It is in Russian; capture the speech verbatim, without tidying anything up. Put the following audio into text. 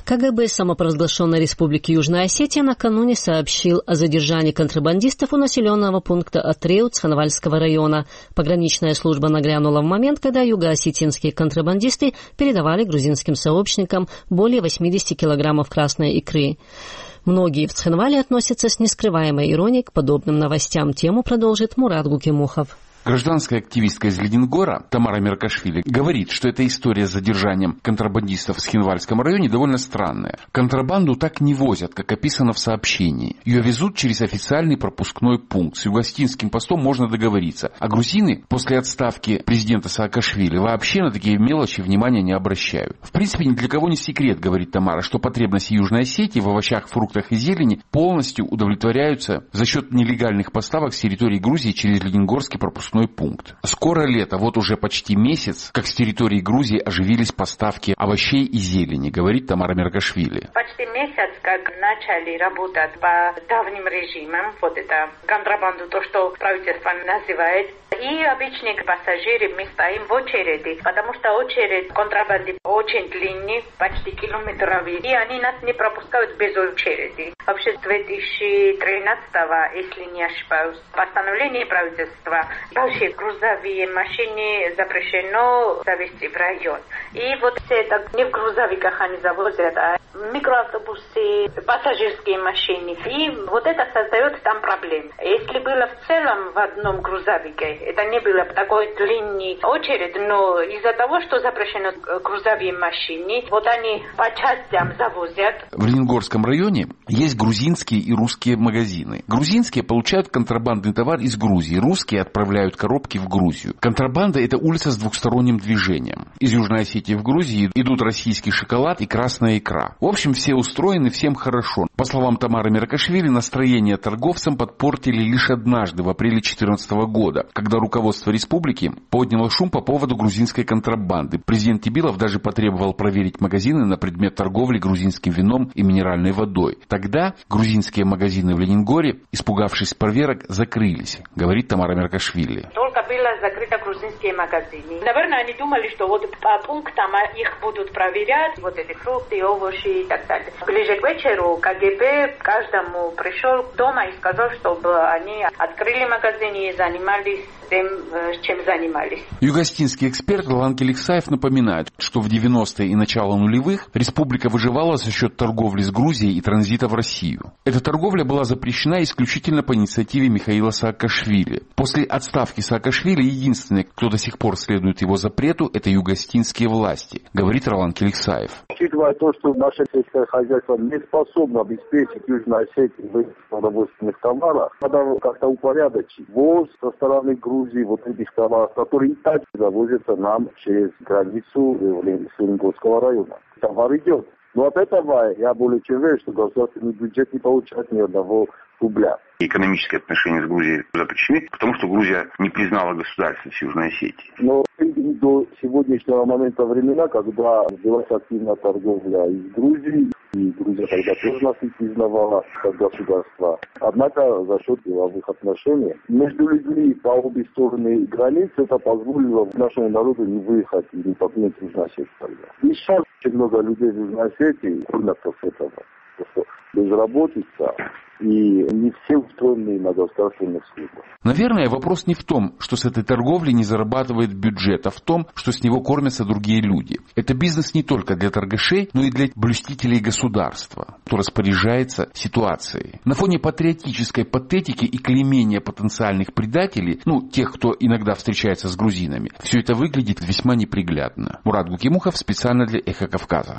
КГБ самопровозглашенной Республики Южная Осетия накануне сообщил о задержании контрабандистов у населенного пункта Атреу Цханвальского района. Пограничная служба нагрянула в момент, когда юго-осетинские контрабандисты передавали грузинским сообщникам более восемьдесят килограммов красной икры. Многие в Цханвале относятся с нескрываемой иронией к подобным новостям. Тему продолжит Мурат Гукимухов. Гражданская активистка из Ленингора Тамара Меркашвили говорит, что эта история с задержанием контрабандистов в Цхинвальском районе довольно странная. Контрабанду так не возят, как описано в сообщении. Ее везут через официальный пропускной пункт. С юго-осетинским постом можно договориться. А грузины после отставки президента Саакашвили вообще на такие мелочи внимания не обращают. В принципе, ни для кого не секрет, говорит Тамара, что потребности Южной Осетии в овощах, фруктах и зелени полностью удовлетворяются за счет нелегальных поставок с территории Грузии через Ленингорский пропускной пункт. Скоро лето, вот уже почти месяц, как с территории Грузии оживились поставки овощей и зелени, говорит Тамара Меркашвили. Почти месяц, как начали работать по давним режимам, вот это контрабанду, то, что правительство называет, и обычные пассажиры, мы стоим в очереди, потому что очередь контрабанды очень длинный, почти километровый, и они нас не пропускают без очереди. Вообще с две тысячи тринадцатого, если не ошибаюсь, постановление правительства, большие грузовые машины запрещено завести в район. И вот все это не в грузовиках они завозят, а микроавтобусы, пассажирские машины. И вот это создает там проблемы. Если было в целом в одном грузовике, это не было такой длинной очередь, но из-за того, что запрещено грузовые машины, вот они по частям завозят. В Ленингорском районе есть грузинские и русские магазины. Грузинские получают контрабандный товар из Грузии, русские отправляют коробки в Грузию. Контрабанда – это улица с двухсторонним движением. Из Южной Осетии в Грузии идут российский шоколад и красная икра. В общем, все устроены, всем хорошо. По словам Тамары Меркашвили, настроение торговцам подпортили лишь однажды, в апреле две тысячи четырнадцатого года, когда руководство республики подняло шум по поводу грузинской контрабанды. Президент Тибилов даже потребовал проверить магазины на предмет торговли грузинским вином и минеральной водой. Тогда грузинские магазины в Ленингоре, испугавшись проверок, закрылись, говорит Тамара Меркашвили. Только было закрыто грузинские магазины. Наверное, они думали, что вот по пунктам их будут проверять, вот эти фрукты, овощи и так далее. Ближе к вечеру КГБ каждому пришел дома и сказал, чтобы они открыли магазины и занимались тем, чем занимались. Юго-осетинский эксперт Ролан Келиксаев напоминает, что в девяностые и начало нулевых республика выживала за счет торговли с Грузией и транзита в Россию. Эта торговля была запрещена исключительно по инициативе Михаила Саакашвили. После отставки Саакашвили единственный, кто до сих пор следует его запрету, это юго-осетинские власти, говорит Ролан Келиксаев. Учитывая то, что наше сельское хозяйство не способно обеспечить Южной Осетии выпуск продовольственных товаров, надо как-то упорядочить ввоз со стороны Грузии вот этих товаров, которые и так завозятся нам через границу Ленингорского района. Товар идет. Но от этого я более чем уверен, что государственный бюджет не получает ни одного рубля. Экономические отношения с Грузией запрещены, потому что Грузия не признала государственность Южной Осетии. Но до сегодняшнего момента времена, когда велась активная торговля из Грузии, и Грузия тогда тоже нас не признавала как государство. Однако за счет деловых отношений между людьми по обе стороны границы это позволило нашему народу не выехать и не покинуть Южную Осетию. И сейчас очень много людей в Южной Осетии кормятся с этого. Просто безработица, и не все устроены на государственных службах. Наверное, вопрос не в том, что с этой торговли не зарабатывает бюджет, а в том, что с него кормятся другие люди. Это бизнес не только для торгашей, но и для блюстителей государства, кто распоряжается ситуацией. На фоне патриотической патетики и клеймения потенциальных предателей, ну, тех, кто иногда встречается с грузинами, все это выглядит весьма неприглядно. Мурат Гукимухов специально для Эхо Кавказа.